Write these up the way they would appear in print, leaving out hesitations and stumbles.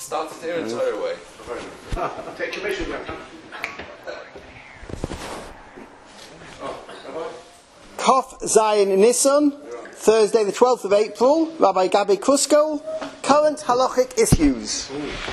Start to tear its away. Take commission, Kof Zayin Nissan, Thursday the 12th of April, Rabbi Gabi Kruskol, current halachic issues.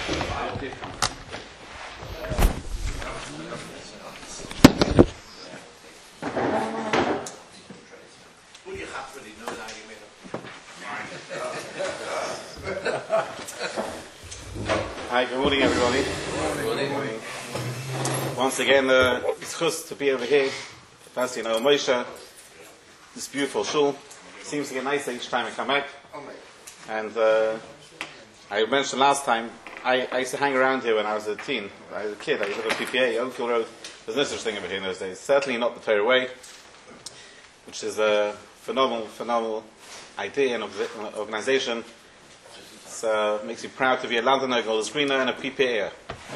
Hi, good morning everybody. Good morning. Once again, it's good to be over here. Firstly, Moshe, this beautiful shul. Seems to get nicer each time I come back. And I mentioned last time, I used to hang around here when I was a teen. I was a kid, I was at a PPA, Oakville Road. There's no such thing over here in those days. Certainly not the Torah way, which is a phenomenal idea and organization. It makes me proud to be a London Gold Screener and a PPA.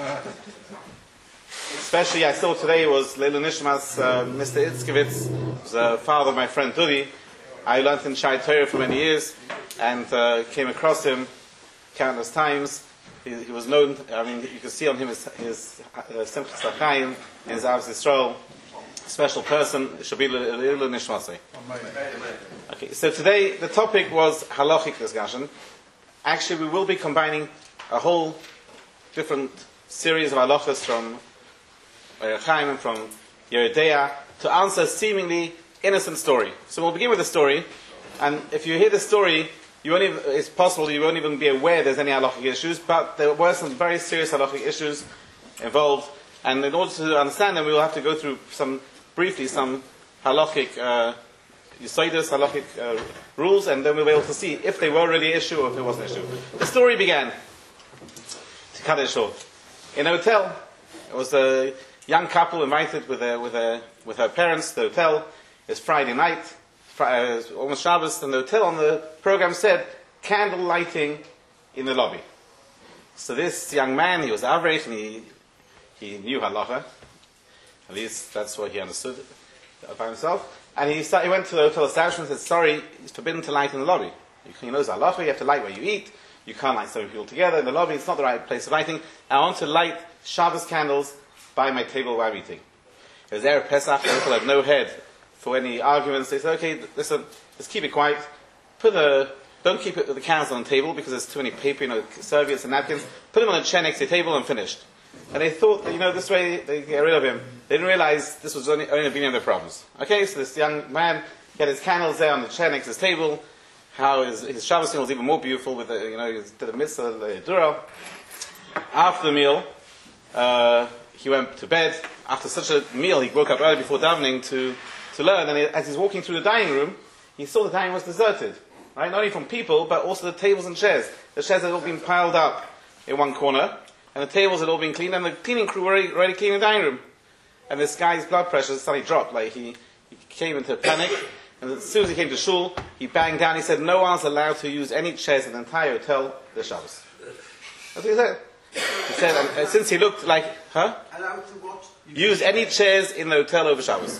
Especially, I saw today was Leila Nishmas, Mr. Itzkevitz, who's the father of my friend Dudi. I learned in Shai Torah for many years and came across him countless times. He was known, you can see on him his Simchas L'Chaim and his Avos Yisrael. Special person, Shabbat Leila Nishmasei. Okay, so today the topic was halachic discussion. Actually, we will be combining a whole different series of halachas from Chaim and from Yeridea to answer a seemingly innocent story. So we'll begin with the story, and if you hear the story, it's possible you won't even be aware there's any halachic issues, but there were some very serious halachic issues involved, and in order to understand them, we will have to go through some halachic halachic rules, and then we'll be able to see if they were really an issue or if it wasn't an issue. The story began, to cut it short, in a hotel. It was a young couple invited with her parents to the hotel. It's Friday night, almost Shabbos, and the hotel on the program said candle lighting in the lobby. So this young man, he was average, and he knew halacha. At least that's what he understood by himself. And he went to the hotel establishment and said, sorry, it's forbidden to light in the lobby. You know halacha, you have to light where you eat. You can't light so many people together in the lobby. It's not the right place of lighting. I want to light Shabbos candles by my table while I'm eating. It was Erev Pesach, the hotel had no head for any arguments. They said, okay, listen, let's keep it quiet. Don't keep the candles on the table because there's too many paper, serviettes and napkins. Put them on a chair next to the table and finished. And they thought, this way they get rid of him. They didn't realize this was only the beginning of their problems. Okay, so this young man had his candles there on the chair next to his table. How his Shabbos meal was even more beautiful with he did the mitzvah, the dura. After the meal, he went to bed. After such a meal, he woke up early before davening to learn. And as he's walking through the dining room, he saw the dining room was deserted. Right? Not only from people, but also the tables and chairs. The chairs had all been piled up in one corner. And the tables had all been cleaned, and the cleaning crew were already cleaning the dining room. And this guy's blood pressure suddenly dropped. He came into a panic, and as soon as he came to shul, he banged down. He said, no one's allowed to use any chairs in the entire hotel this Shabbos. That's what he said. He said, and since he looked like, allowed to what? Use any chairs in the hotel over Shabbos.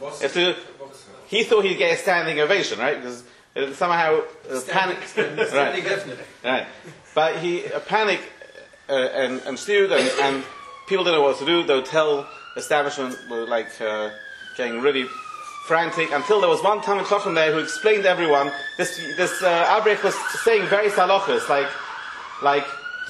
He thought he'd get a standing ovation, right? Because somehow panic. Right. But a panic ensued, and people didn't know what to do. The hotel establishment were getting really frantic until there was one Talmid Chacham there who explained to everyone this Abrech was saying various halachas like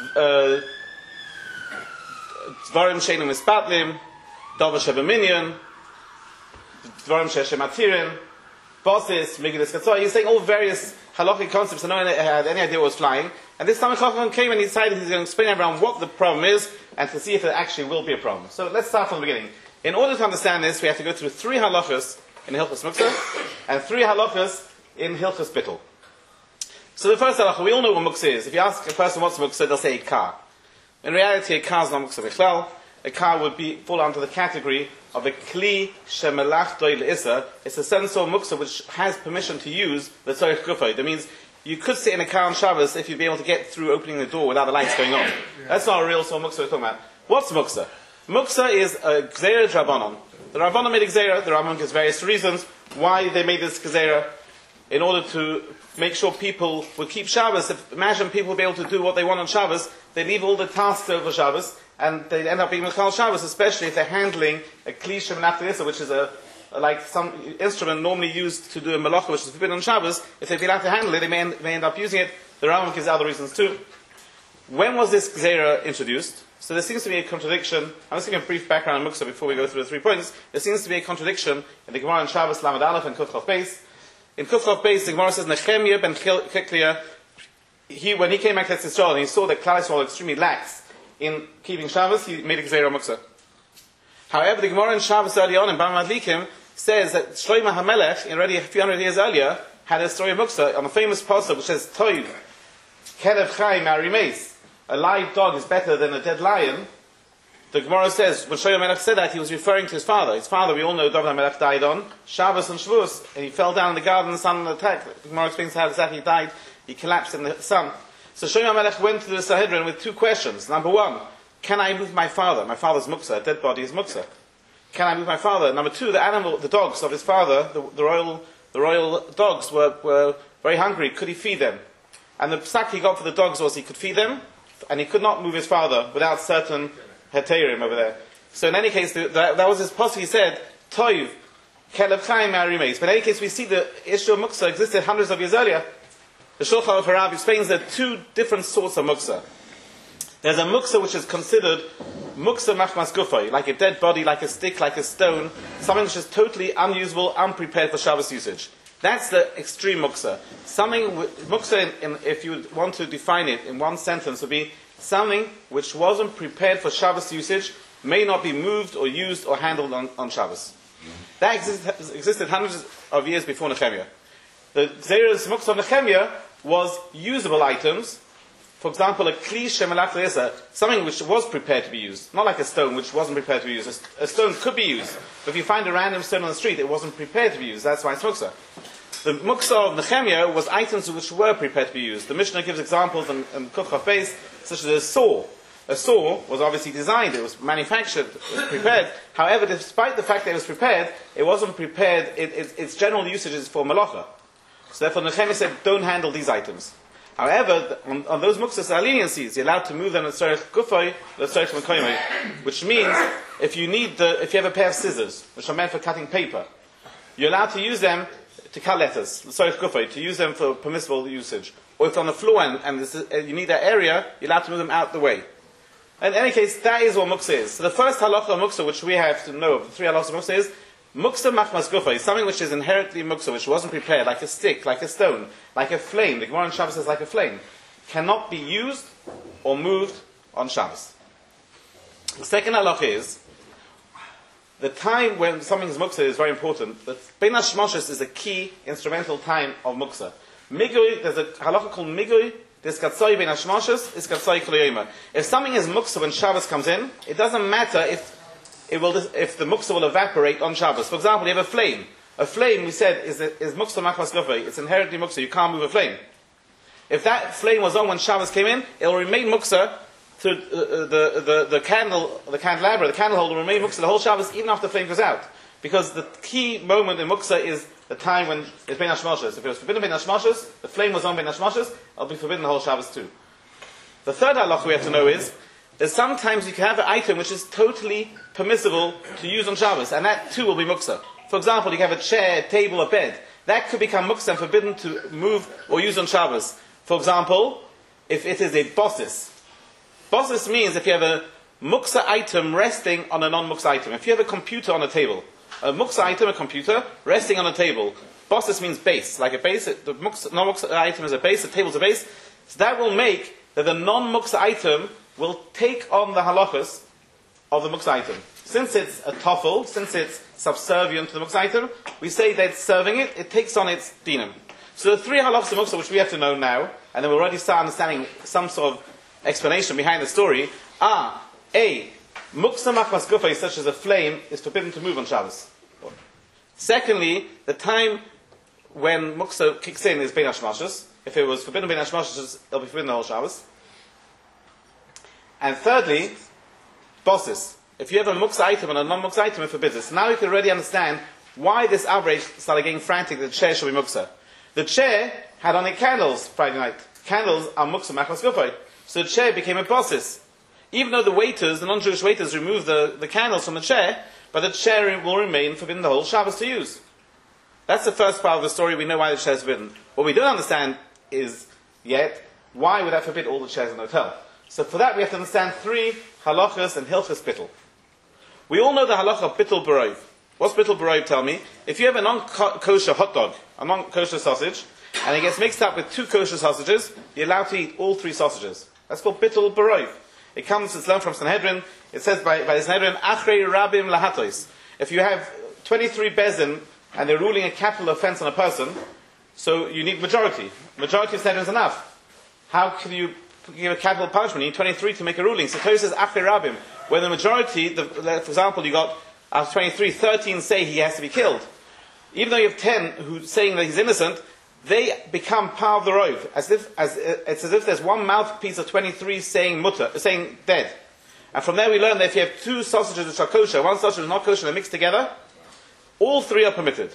Dvarim she'einu mispatlim, Davar shebeminyan, Dvarim she'ematirin, Bosis, Megillas Katzor. He's saying all various halachic concepts, and no one had any idea what was flying. And this Talmid Chacham came and he decided he's going to explain to everyone what the problem is and to see if it actually will be a problem. So let's start from the beginning. In order to understand this, we have to go through 3 halachas in Hilchos Muktzah and 3 halachas in Hilchos Bittul. So the first halacha, we all know what Muktzah is. If you ask a person what's Muktzah, they'll say a car. In reality, a car is not Muktzah Bichlal. A car would fall under the category of a Kli Shemelach Doi L'Issa. It's a sensor Muktzah which has permission to use the Tzorech Gufay. That means you could sit in a car on Shabbos if you'd be able to get through opening the door without the lights going on. That's not a real Muktzah we're talking about. What's Muktzah? Muktzah is a Gzeira Drabanon. The Rabbanon made a Gzeira. The Rambam gives various reasons why they made this Gzeira. In order to make sure people would keep Shabbos. Imagine people would be able to do what they want on Shabbos, they leave all the tasks over Shabbos, and they end up being Mechal Shabbos, especially if they're handling a Kli Shemenach L'Issa, which is like some instrument normally used to do a Malacha, which is forbidden on Shabbos. If they'd be allowed to handle it, they may end up using it. The Rambam gives other reasons too. When was this Gzeira introduced? So there seems to be a contradiction. I'm just giving a brief background on Muksa before we go through the 3 points. There seems to be a contradiction in the Gemara in Shabbos Lamed Aleph and Kuf Chof Beis. In Kuf Chof Beis, the Gemara says, Nechemia ben Chiklia, when he came back to Yisrael and he saw that Klal Yisrael extremely lax in keeping Shabbos, he made a Gzeira Muksa. However, the Gemara in Shabbos early on in Bava Madlikim says that Shlomo HaMelech, already a few hundred years earlier, had a story of Muksa on the famous pasuk which says, Toiv, Kelev Chai Ma'arimeis, a live dog is better than a dead lion. The Gemara says, when Shlomo HaMelech said that, he was referring to his father. His father, we all know, David HaMelech died on Shabbos and Shavuos, and he fell down in the garden, the sun attacked. The Gemara explains how exactly he died. He collapsed in the sun. So Shlomo HaMelech went to the Sanhedrin with 2 questions. Number 1, can I move my father? My father's Muksa, a dead body is Muksa. Can I move my father? Number 2, the dogs of his father, the royal dogs were very hungry. Could he feed them? And the psak he got for the dogs was he could feed them, and he could not move his father without certain heterim over there. So in any case, that was his posse. He said, Toiv, Kelev Chaim Ma'arimeis. But in any case, we see the issue of Muksa existed hundreds of years earlier. The Shulchan Aruch Harav explains there are 2 different sorts of Muksa. There's a Muksa which is considered Muksa Machmas Gufay, like a dead body, like a stick, like a stone, something which is totally unusable, unprepared for Shabbos usage. That's the extreme Muksa. Muksa, if you would want to define it in one sentence, would be something which wasn't prepared for Shabbos usage, may not be moved or used or handled on Shabbos. That existed hundreds of years before Nehemiah. The Gzeira's Muksa of Nehemiah was usable items. For example, a Kli Shemelach L'Issa, something which was prepared to be used. Not like a stone which wasn't prepared to be used. A stone could be used. But if you find a random stone on the street, it wasn't prepared to be used. That's why it's Muksa. The Muksa of Nehemiah was items which were prepared to be used. The Mishnah gives examples in Kuf Chof Beis, such as a saw. A saw was obviously designed, it was manufactured, it was prepared. However, despite the fact that it was prepared, it wasn't prepared, its general usage is for malacha. So therefore Nehemiah said, don't handle these items. However, on those muksas there are leniencies. You're allowed to move them l'tzorech gufay, l'tzorech mekoymai, which means if you have a pair of scissors, which are meant for cutting paper, you're allowed to use them to cut letters, l'tzorech gufay, to use them for permissible usage. Or if on the floor and you need that area, you're allowed to move them out the way. In any case, that is what muksa is. So the first halacha of muksa, which we have to know of, the 3 halachas of muksa is, muksa machmas gufa is something which is inherently muksa, which wasn't prepared, like a stick, like a stone, like a flame. The Gemara in Shabbos says like a flame. Cannot be used or moved on Shabbos. The second halacha is, the time when something is muksa is very important. The Bein HaShmoshes is a key instrumental time of muksa. Migui, there's a halacha called migui, there's katsoi Bein HaShmoshes, is katsoi kol yoyma. If something is muksa when Shabbos comes in, it doesn't matter if the muksa will evaporate on Shabbos. For example, you have a flame. A flame, we said, is muksa machmas gufay. It's inherently muksa. You can't move a flame. If that flame was on when Shabbos came in, it will remain muksa to the candelabra, the candle holder will remain muksa the whole Shabbos, even after the flame goes out. Because the key moment in muksa is the time when it's Bein HaShmoshes. If it was forbidden Bein HaShmoshes, the flame was on Bein HaShmoshes, it'll be forbidden the whole Shabbos too. The third halach we have to know is, that sometimes you can have an item which is totally permissible to use on Shabbos, and that too will be muksa. For example, you can have a chair, a table, a bed. That could become muksa and forbidden to move or use on Shabbos. For example, if it is a bossis. Bossis means if you have a muksa item resting on a non-muksa item. If you have a computer on a table, a muksa item, a computer, resting on a table. Bossis means base, like a base. The non-muksa item is a base, the table is a base. So that will make that the non-muksa item will take on the halachas of the muksa item. Since it's a toffel, since it's subservient to the muksa item, we say that serving it, it takes on its dinam. So the 3 halachas of muksa which we have to know now, and then we'll already start understanding some sort of explanation behind the story, are A. Muksa machmas gufa, such as a flame, is forbidden to move on Shabbos. Secondly, the time when muksa kicks in is Bein HaShmoshes. If it was forbidden Bein HaShmoshes, it'll be forbidden the whole Shabbos. And thirdly, bosses. If you have a muksa item and a non-muksa item, it forbids it. So now you can already understand why this outrage started getting frantic that the chair should be muksa. The chair had on it candles Friday night. Candles are muksa machmas gufay. So the chair became a bossis. Even though the waiters, the non-Jewish waiters, removed the candles from the chair, but the chair will remain forbidden the whole Shabbos to use. That's the first part of the story. We know why the chair is forbidden. What we don't understand is yet why would that forbid all the chairs in the hotel. So for that we have to understand three halachas and hilchas bittul. We all know the halacha of bittul barov. What's bittul barov? Tell me. If you have a non-kosher hot dog, a non-kosher sausage, and it gets mixed up with two kosher sausages, you're allowed to eat all three sausages. That's called bittul barov. It comes, it's learned from Sanhedrin. It says by the Sanhedrin, achrei rabim lahatos. If you have 23 bezin and they're ruling a capital offense on a person, so you need majority. Majority of Sanhedrin is enough. How can you give a capital punishment? You need 23 to make a ruling. So Torah says achrei rabim. When the majority, for example, you got out of 23, 13 say he has to be killed. Even though you have 10 who saying that he's innocent, they become part of the rove. It's as if there's one mouthpiece of 23 saying saying dead. And from there we learn that if you have two sausages which are kosher, one sausage is not kosher, they're mixed together, all three are permitted.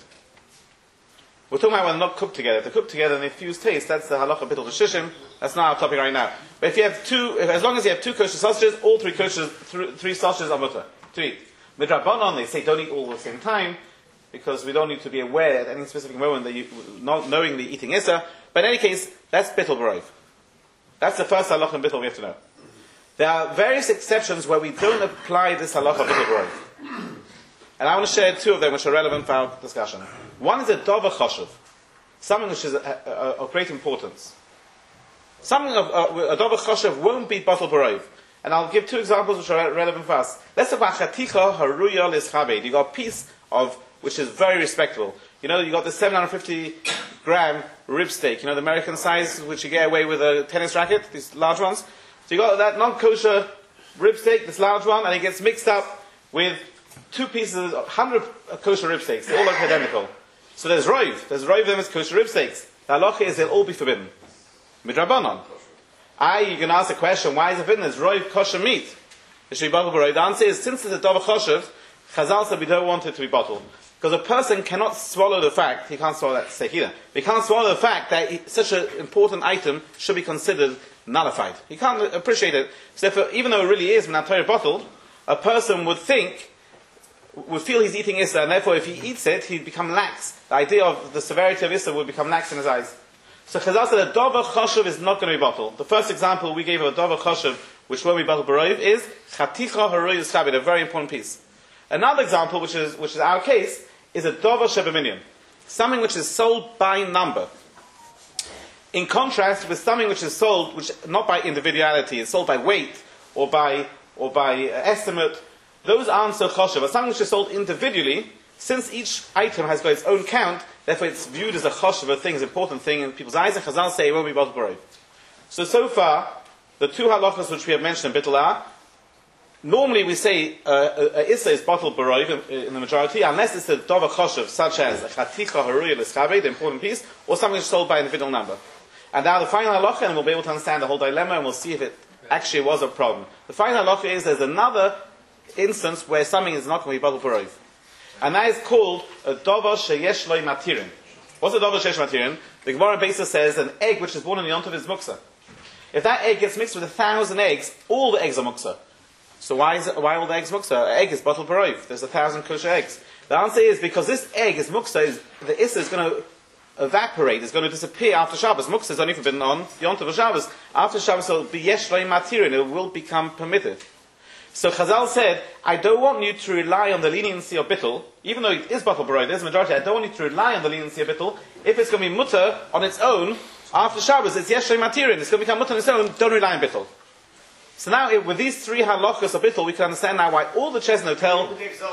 We're talking about when they're not cooked together. If they're cooked together and they fuse taste, that's the halacha bittul shishim. That's not our topic right now. But if you have as long as you have two kosher sausages, all three sausages are mutter to eat. Midrabanan, they say don't eat all at the same time, because we don't need to be aware at any specific moment that you not knowingly eating Issa. But in any case, that's bittul barov. That's the first halacha in bittul we have to know. There are various exceptions where we don't apply this halacha bittul barov. And I want to share two of them which are relevant for our discussion. One is a dover choshev, something which is of great importance. Something of a dover choshev won't be bittul barov. And I'll give two examples which are relevant for us. Let's talk about chaticha haruya lischabed. You got a piece of which is very respectable. You know, you got the 750 gram rib steak, you know, the American size, which you get away with a tennis racket, these large ones. So you got that non-kosher rib steak, this large one, and it gets mixed up with two pieces of 100 kosher rib steaks. They all look identical. So there's rov. There's rov of them as kosher rib steaks. The halacha is they'll all be forbidden. Midrabanan. You can ask the question, why is it forbidden? There's rov kosher meat. The answer is, since it's a dover choshev, Chazal said we don't want it to be bottled. Because a person cannot swallow the fact, he can't swallow that steak either, but he can't swallow the fact that such an important item should be considered nullified. He can't appreciate it. So therefore, even though it really is Minatayr bottled, a person would feel he's eating Issa, and therefore if he eats it, he'd become lax. The idea of the severity of Issa would become lax in his eyes. So Chazal said a dover choshev is not going to be bottled. The first example we gave of a dover choshev, which won't be bottled barov, is chaticha haroy shabed, a very important piece. Another example, which is our case, is a dover shebaminion, something which is sold by number. In contrast with something which is sold, which not by individuality, is sold by weight or by estimate. Those aren't so choshev. But something which is sold individually, since each item has got its own count, therefore it's viewed as a choshev, a thing, an important thing in people's eyes. And Chazal say it won't be bottled barov. So far, the two halachas which we have mentioned in bittul are. Normally we say Issa is bottled barov in the majority, unless it's a dover choshev, such as a chaticha haruya l'schabed, the important piece, or something that's sold by individual number. And now the final halacha, and we'll be able to understand the whole dilemma, and we'll see if it actually was a problem. The final halacha is there's another instance where something is not going to be bottled barov. And that is called a dover sheyesh loy matirin. What's a dover sheyesh matirin? The Gemara basis says an egg which is born in the Yontav is muksa. If that egg gets mixed with 1,000 eggs, all the eggs are muksa. So why all the eggs muksa? An egg is bottled barov. There's 1,000 kosher eggs. The answer is because this egg is muksa, the Issa is going to evaporate, it's going to disappear after Shabbos. Muksa is only forbidden on Yom Tov Shabbos. After Shabbos it will be yesh loy matirin, it will become permitted. So Chazal said, I don't want you to rely on the leniency of bittul, even though it is bottled barov, there's a majority, I don't want you to rely on the leniency of bittul. If it's going to be mutter on its own, after Shabbos, it's yesh loy matirin, it's going to become mutter on its own, don't rely on bittul. So now, with these three halachas of bittul, we can understand now why all the chairs in the hotel.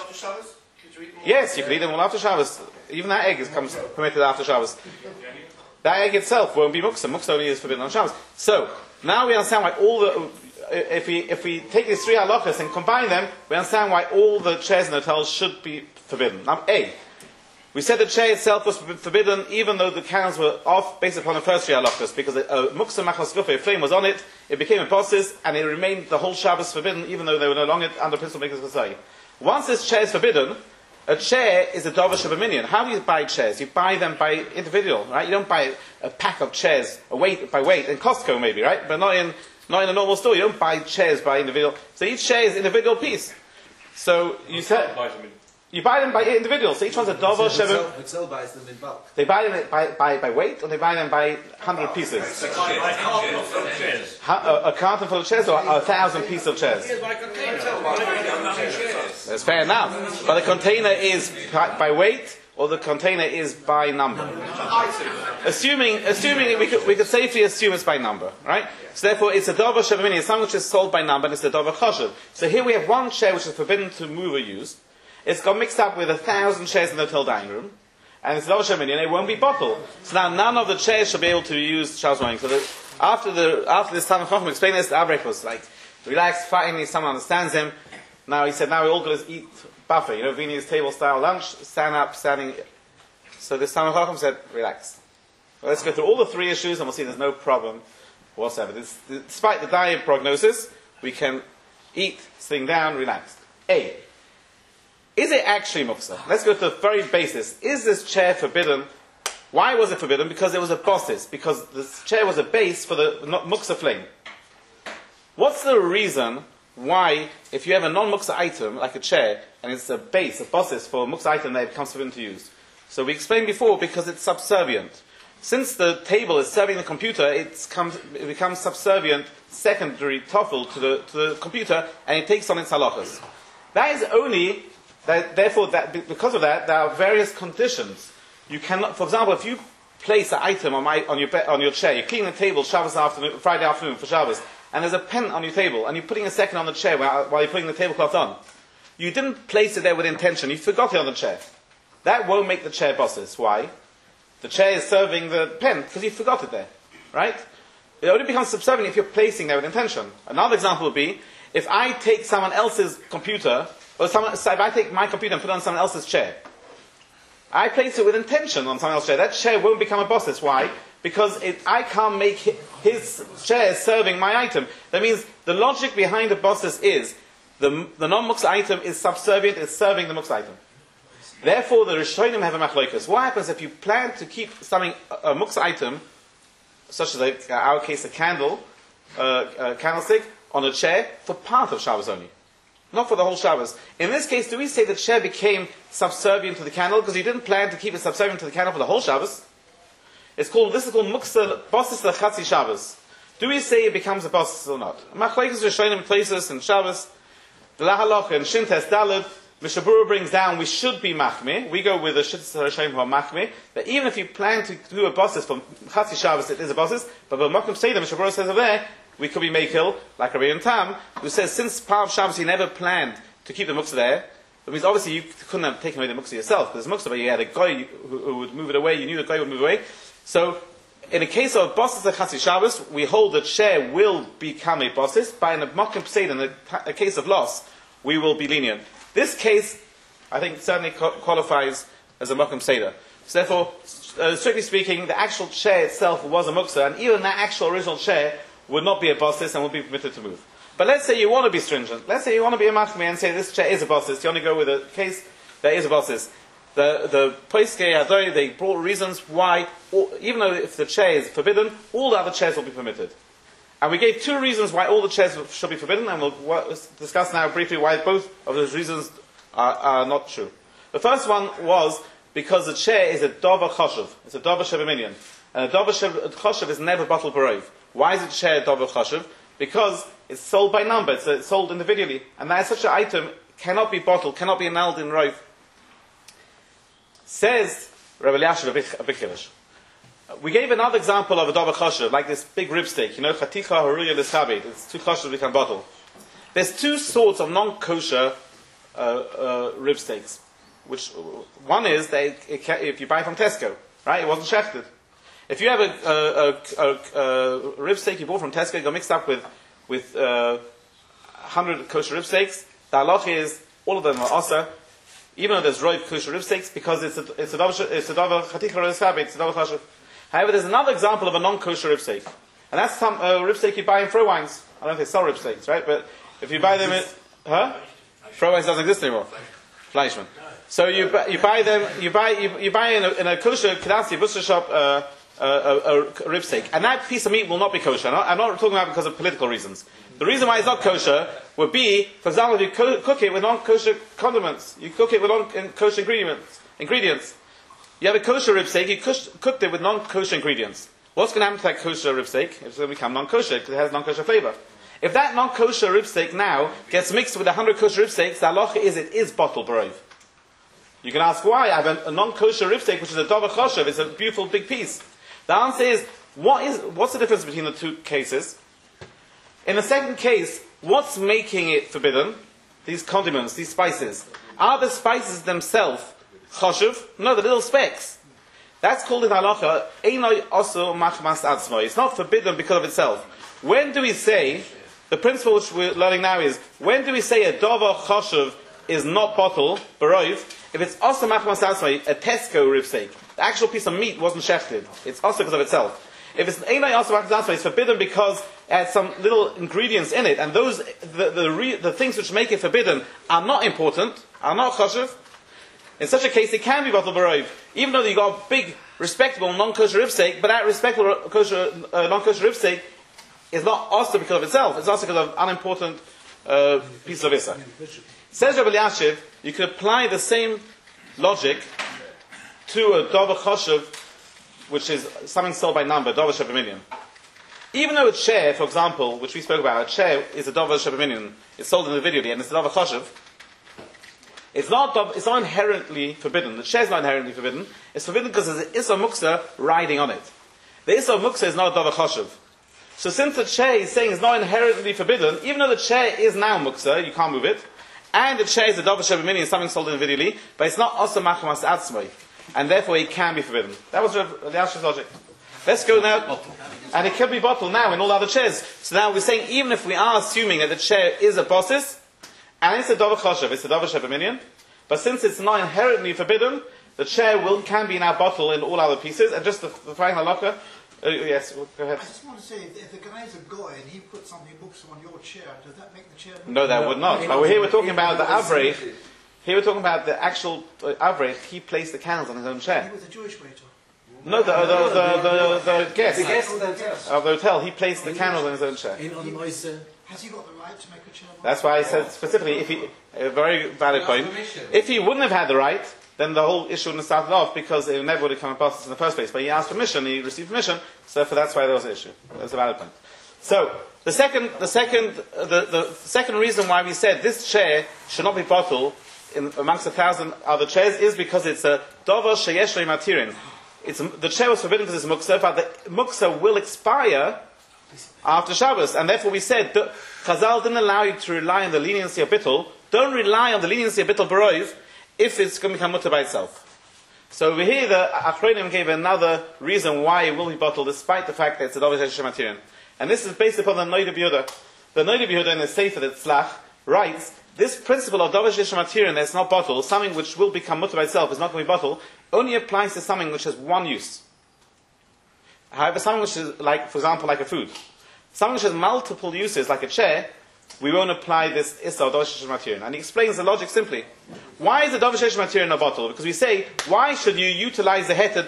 Yes, you can eat them all after Shabbos. Even that egg comes permitted after Shabbos. That egg itself won't be muksa. Muksa only is forbidden on Shabbos. So now we understand why all the. If we take these three halachas and combine them, we understand why all the chairs in the hotel should be forbidden. Now, we said the chair itself was forbidden even though the candles were off based upon the first three halachas, because muksa machas gufa, a flame was on it, it became a posis, and it remained the whole Shabbos forbidden even though they were no longer under Pistol Makers Kasai. Once this chair is forbidden, a chair is a dover shebaminion. How do you buy chairs? You buy them by individual, right? You don't buy a pack of chairs by weight in Costco maybe, right? But not in Not in a normal store. You don't buy chairs by individual. So each chair is an individual piece. So you buy them by individual. So each one's a dover sheva. Excel buys them in bulk. They buy them by weight, or they buy them by 100 pieces. A carton full of chairs, or 1,000 pieces of chairs. That's fair enough. But the container is by weight, or the container is by number. Assuming we could safely assume it's by number, right? So therefore, it's a dover sheva mini. It's something which is sold by number, and it's a dover choshev. So here we have one chair which is forbidden to move or use. It's got mixed up with 1,000 chairs in the hotel dining room, and it's a dover sheva mini, and it won't be bottled. So now none of the chairs shall be able to be used Shabbos morning. So after this time of Chacham explained this, the Avrek was like relaxed. Finally, someone understands him. Now he said, now we all got to eat buffet. You know, Vini's table style lunch, stand up, standing. So this time of Chacham said, relax. Well, let's go through all the three issues, and we'll see there's no problem whatsoever. Despite the dire prognosis, we can eat sitting down, relaxed. A. Is it actually muksa? Let's go to the very basis. Is this chair forbidden? Why was it forbidden? Because there was a bosses. Because this chair was a base for the muksa flame. What's the reason why, if you have a non-muksa item, like a chair, and it's a base, a bosses for a muksa item, that it becomes forbidden to use? So we explained before, because it's subservient. Since the table is serving the computer, it becomes subservient, secondary toffel to the computer, and it takes on its halachas. That is only, because of that, there are various conditions. You cannot, for example, if you place an item on your chair, you're cleaning the table Friday afternoon for Shabbos, and there's a pen on your table, and you're putting a second on the chair while you're putting the tablecloth on. You didn't place it there with intention, you forgot it on the chair. That won't make the chair bosses. Why? The chair is serving the pen, because you forgot it there. Right? It only becomes subservient if you're placing there with intention. Another example would be, if I take someone else's computer, or if I take my computer and put it on someone else's chair, I place it with intention on someone else's chair. That chair won't become a bosses. Why? Because I can't make his chair serving my item. That means the logic behind the bosses is the non-muksa item is subservient, is serving the muksa item. Therefore, the Rishonim have a machlokas. What happens if you plan to keep something, a muksa item, such as in our case a candlestick, on a chair for part of Shabbos only, not for the whole Shabbos? In this case, do we say the chair became subservient to the candle because you didn't plan to keep it subservient to the candle for the whole Shabbos? This is called muksa bosses lechatzi Shabbos. Do we say it becomes a bosses or not? Machlokas Rishonim places in Shabbos, the Lahaloch and Shintes Daled. Mishabura brings down, we should be machmir. We go with the Shittas HaRashaim who are machmir. That even if you plan to do a bosses for Chatzi Shabbos, it is a bosses. But B'Makom Seder, Mishabura says over there, we could be makil, like Rabbi Tam, who says since part of Shabbos he never planned to keep the muksa there. That means obviously you couldn't have taken away the muksa yourself, because there's muksa, but you had a guy who would move it away, you knew the guy would move away. So, in a case of bosses of Chatzi Shabbos, we hold that chair will become a bosses. By a B'Makom Seder, in a case of loss, we will be lenient. This case, I think, certainly qualifies as a Mokum Seder. So therefore, strictly speaking, the actual chair itself was a muksa, and even that actual original chair would not be a bosses and would be permitted to move. But let's say you want to be stringent. Let's say you want to be a machmir and say this chair is a bosses. You want to go with a case that is a bosses. The Poiskei Hadoi, they brought reasons why, even though if the chair is forbidden, all the other chairs will be permitted. And we gave two reasons why all the chairs should be forbidden, and we'll discuss now briefly why both of those reasons are not true. The first one was because the chair is a dover choshev. It's a dover sheva minyan. And a dover choshev is never bottled barov. Why is the chair a dover choshev? Because it's sold by number. It's sold individually. And that such an item cannot be bottled, cannot be annulled in rov. Says Rabbi Eliashiv Abikirish. We gave another example of a dover choshev, like this big rib steak. You know, chaticha haruya l'shabit. It's two choshev we can bottle. There's two sorts of non-kosher rib steaks. Which one is that if you buy from Tesco, right? It wasn't shechted. If you have a rib steak you bought from Tesco, it got mixed up with 100 kosher rib steaks. The halach is all of them are asa, even though there's roiv kosher rib steaks, because it's a davar chaticha l'shabit. It's a davar choshev. However, there's another example of a non-kosher rib steak. And that's some rib steak you buy in Frowines. I don't know if they sell rib steaks, right? But if you buy them in... Huh? Frowines doesn't exist anymore. Fleischmann. So you buy them, you buy in a kosher Kedasi butcher shop, rib steak, and that piece of meat will not be kosher. I'm not talking about because of political reasons. The reason why it's not kosher would be, for example, if you cook it with non-kosher condiments, you cook it with non-kosher ingredients. You have a kosher rib steak, you cooked it with non-kosher ingredients. What's going to happen to that kosher rib steak? It's going to become non-kosher because it has non-kosher flavor. If that non-kosher rib steak now gets mixed with 100 kosher rib steaks, the halacha is it is bottled barov. You can ask why. I have a non-kosher rib steak, which is a dover choshev. It's a beautiful big piece. The answer is, what's the difference between the two cases? In the second case, what's making it forbidden? These condiments, these spices. Are the spices themselves choshev? No, the little specks. That's called in halacha, einoi oso machmas atzmoi. It's not forbidden because of itself. When do we say, the principle which we're learning now is, when do we say a dover choshev is not bottled, barov, if it's oso machmas atzmoi, a Tesco rib steak? The actual piece of meat wasn't shechted. It's also because of itself. If it's einoi oso machmas atzmoi, it's forbidden because it has some little ingredients in it, and those, the things which make it forbidden are not important, are not choshev. In such a case, it can be bottled barov, even though you got a big, respectable non-kosher rib steak, but that respectable non-kosher rib steak is not also because of itself, it's also because of unimportant piece of issa. Says Rabbi Elyashiv, you could apply the same logic to a dover choshev, which is something sold by number, dover shebaminion. Even though a chair, for example, which we spoke about, a chair is a dover shebaminion, it's sold in the video, and it's a dover choshev, it's not inherently forbidden. The chair is not inherently forbidden. It's forbidden because there's an Issa Muksa riding on it. The Issa Muksa is not a dover choshev. So since the chair is saying it's not inherently forbidden, even though the chair is now Muksa, you can't move it, and the chair is a dover shebaminion, something sold individually, but it's not also machmas atzmoi, and therefore it can be forbidden. That was the Yashiv's logic. Let's go now, and it can be bottled now in all other chairs. So now we're saying even if we are assuming that the chair is a bosses, and it's a dover choshev, it's a dover shebaminion, but since it's not inherently forbidden, the chair can be now bottled in all other pieces. And just the final halakha. Yes, go ahead. I just want to say, if the guy's a goy and he puts something books on your chair, does that make the chair? No, that would not. But here we're talking about the avrei. Here we're talking about the actual avrei. He placed the candles on his own chair. He was a Jewish waiter. No, the guest The guest of the hotel. of the hotel. He placed the candles on his own chair. Has he got the right to make a chair? That's why I said specifically, a very valid point. If he wouldn't have had the right, then the whole issue wouldn't have started off because it never would have come across in the first place. But he asked permission, he received permission, so therefore that's why there was an issue. That's a valid point. So the second reason why we said this chair should not be bottled amongst 1,000 other chairs is because it's a dover sheyesh lo matirin. The chair was forbidden because it's muksa, but the muksa will expire after Shabbos, and therefore we said that Chazal didn't allow you to rely on the leniency of bittul. Don't rely on the leniency of bittul barov if it's going to become mutter by itself. So over here, the Achronim gave another reason why it will be bottled, despite the fact that it's a dover sheyesh lo matirin. And this is based upon the Noida B'Yehuda. The Noida B'Yehuda in the Sefer that Tzlach writes, this principle of dover sheyesh lo matirin that's not bottled, something which will become mutter by itself, is not going to be bottled, only applies to something which has one use. However, something which is like, for example, like a food. Something which has multiple uses, like a chair, we won't apply this Issa of dover sheyesh lo matirin. And he explains the logic simply. Why is the dover sheyesh lo matirin not bottled? Because we say, why should you utilize the heter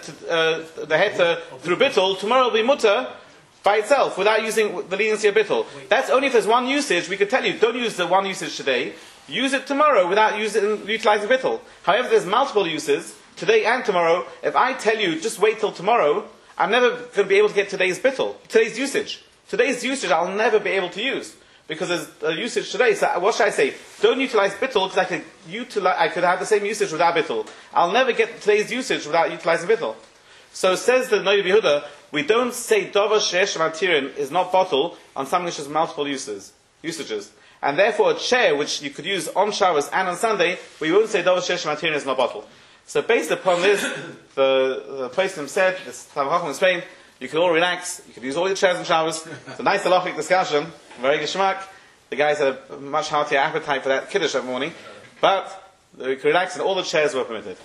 through bittul? Tomorrow will be mutter by itself, without using the leniency of bittul. That's only if there's one usage. We could tell you, don't use the one usage today. Use it tomorrow without utilizing bittul. However, there's multiple uses, today and tomorrow. If I tell you, just wait till tomorrow, I'm never going to be able to get today's bittul, today's usage. Today's usage I'll never be able to use, because there's a usage today. So what should I say? Don't utilize bittul, because I could have the same usage without bittul. I'll never get today's usage without utilizing bittul. So says the Noida B'Yehuda, we don't say dover sheyesh lo matirin is not bottled on something which has multiple usages. And therefore a chair which you could use on Shabbos and on Sunday, we won't say dover sheyesh lo matirin is not bottled. So based upon this, the Poskim said, this Talmud Chacham explained, you can all relax, you can use all your chairs on Shabbos. It's a nice halachic discussion, very geschmack. The guys had a much heartier appetite for that kiddush that morning, but we could relax and all the chairs were permitted.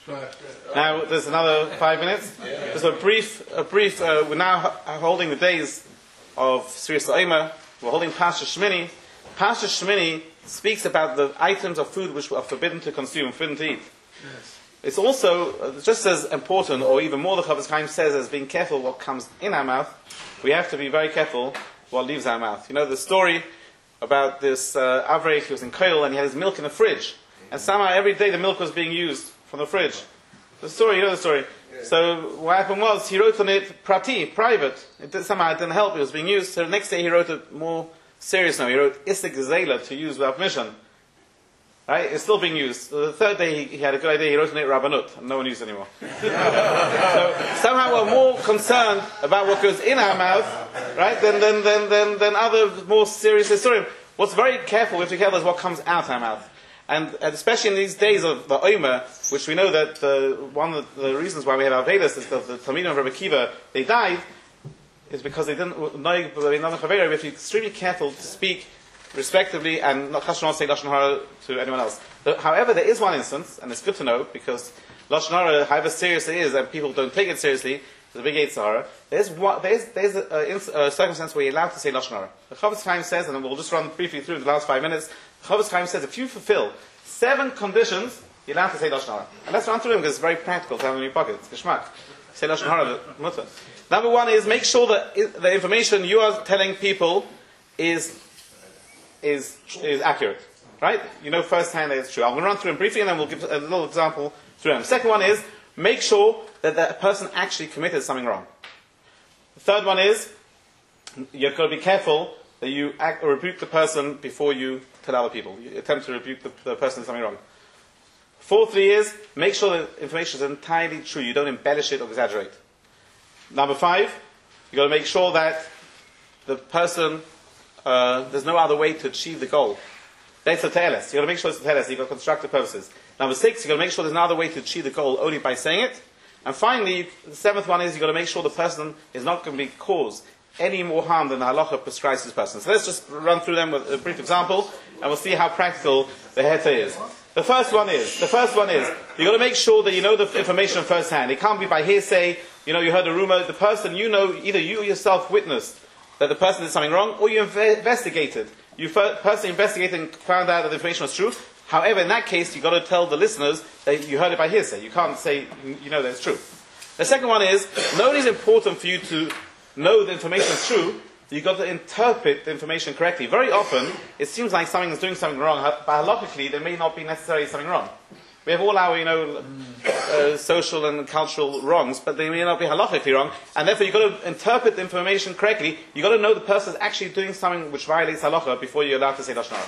Now there's another 5 minutes. There's a brief. We're now holding the days of Srius Omer. We're holding Pasha Shmini. Pasha Shmini speaks about the items of food which are forbidden to consume, forbidden to eat. it's also just as important, or even more, the Chofetz Chaim says, as being careful what comes in our mouth, we have to be very careful what leaves our mouth. You know the story about this Avrech who was in Koil and he had his milk in the fridge. And somehow every day the milk was being used from the fridge. The story, you know the story. Yeah. So what happened was, he wrote on it private. Somehow it didn't help, it was being used. So the next day he wrote a more serious note. He wrote Isik Zela, to use without permission. Right? It's still being used. So the third day he had a good idea, he wrote on it Rabbanut, and no one used it anymore. So somehow we're more concerned about what goes in our mouth, right, than other more serious stories. What's very careful, we have to be careful, is what comes out our mouth. And especially in these days of the Omer, which we know that one of the reasons why we have our Vedas is that the Talmidim of Rabbi Akiva, they died, is because they didn't know, we have to be extremely careful to speak respectively and not say Lashon Hara to anyone else. However, there is one instance, and it's good to know, because Lashon Hara, however serious it is, and people don't take it seriously, the big Yetzer Hara, there's a circumstance where you're allowed to say Lashon Hara. The Chofetz Chaim says, and we'll just run briefly through the last 5 minutes, the Chofetz Chaim says if you fulfill 7 conditions, you're allowed to say Lashon Hara. And let's run through them because it's very practical to have in your pocket. It's geschmack. Say Lashon Hara, mutter. Number 1 is make sure that the information you are telling people is accurate. Right? You know firsthand that it's true. I'm going to run through them briefly and then we'll give a little example through them. Second one is make sure that the person actually committed something wrong. The third one is you've got to be careful that you act or rebuke the person before you tell other people. You attempt to rebuke the person for something wrong. Fourthly is make sure that information is entirely true. You don't embellish it or exaggerate. Number 5, you've got to make sure that the person, there's no other way to achieve the goal. That's a teles. You've got to make sure it's a teles. You've got constructive purposes. Number 6, you've got to make sure there's no other way to achieve the goal only by saying it. And finally, the 7th one is you've got to make sure the person is not going to be caused any more harm than the halacha prescribes to this person. So let's just run through them with a brief example, and we'll see how practical the heta is. The first one is you've got to make sure that you know the information firsthand. It can't be by hearsay. You heard a rumor. The person either you yourself witnessed that the person did something wrong, or you investigated. You personally investigated and found out that the information was true. However, in that case, you've got to tell the listeners that you heard it by hearsay. You can't say, that it's true. The second one is, not only is it important for you to know the information is true, you've got to interpret the information correctly. Very often, it seems like someone is doing something wrong, but halachically, there may not be necessarily something wrong. We have all our, social and cultural wrongs, but they may not be halachically wrong, and therefore you've got to interpret the information correctly. You've got to know the person is actually doing something which violates halacha before you're allowed to say Lashon Hara.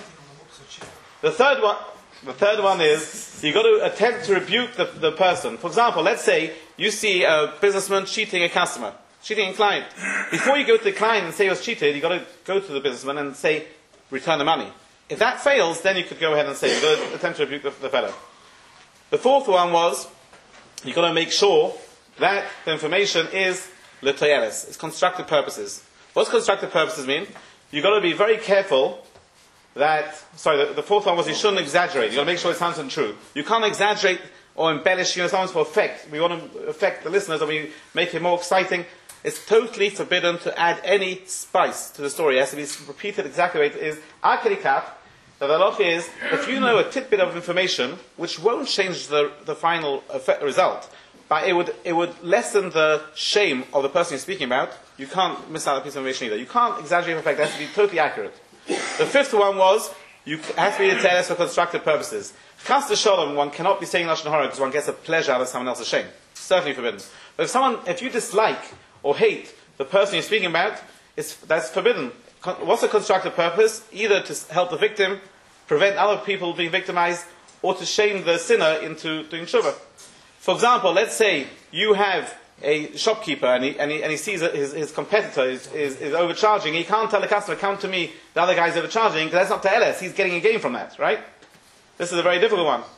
The third one is you've got to attempt to rebuke the person. For example, let's say you see a businessman cheating a customer, cheating a client. Before you go to the client and say he was cheated, you've got to go to the businessman and say, return the money. If that fails, then you could go ahead and say, you've got to attempt to rebuke the fellow. The fourth one was, you've got to make sure that the information is l'toyeles. It's constructive purposes. What's constructive purposes mean? You've got to be very careful that, the fourth one was you shouldn't exaggerate. You've got to make sure it sounds untrue. You can't exaggerate or embellish, someone's for effect. We want to affect the listeners and we make it more exciting. It's totally forbidden to add any spice to the story. It has to be repeated exactly the way it is. Akirikap, the halacha is, if you know a tidbit of information, which won't change the final result, but it would lessen the shame of the person you're speaking about, you can't miss out a piece of information either. You can't exaggerate the effect. It has to be totally accurate. The fifth one was, it has to be a teles for constructive purposes. Chas v'sholom, one cannot be saying Lashon Hara because one gets a pleasure out of someone else's shame. Certainly forbidden. But if you dislike or hate the person you're speaking about, that's forbidden. What's a constructive purpose? Either to help the victim, prevent other people being victimized, or to shame the sinner into doing tshuva. For example, let's say you have a shopkeeper and he sees that his competitor is overcharging. He can't tell the customer, come to me, the other guy's overcharging, because that's not te'eles. He's getting a gain from that, right? This is a very difficult one.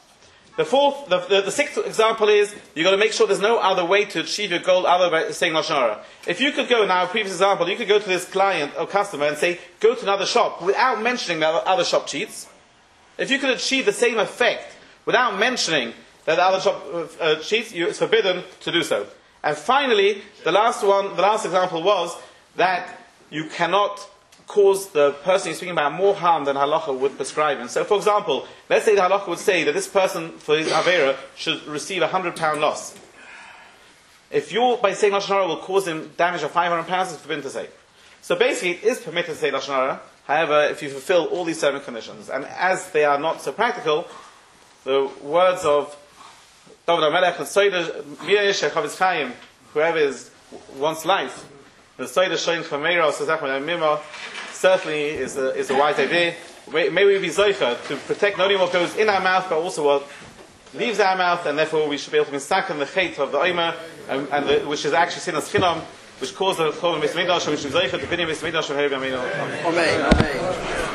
The sixth example is, you've got to make sure there's no other way to achieve your goal other than saying Lashon Hara. If you could go, now a previous example, you could go to this client or customer and say, go to another shop, without mentioning that other shop cheats. If you could achieve the same effect, without mentioning that the other shop cheats, it's forbidden to do so. And finally, the last example was that you cannot cause the person you're speaking about more harm than halacha would prescribe him. So, for example, let's say the halacha would say that this person, for his avera, should receive £100 loss. If you, by saying Lashon Hara, will cause him damage of £500, it's forbidden to say. So basically, it is permitted to say Lashon Hara, however, if you fulfill all these 7 conditions. And as they are not so practical, the words of David HaMelech and whoever wants life, the Soida Shoin Chameira certainly is a wise idea. May we be Zoicha to protect not only what goes in our mouth, but also what leaves our mouth, and therefore we should be able to be stuck in the chait of the Omer, which is actually seen as Chinam, which caused the Chol Mishmeidash, which is Zoicha to Binyan Mishmeidash. Amen. Amen.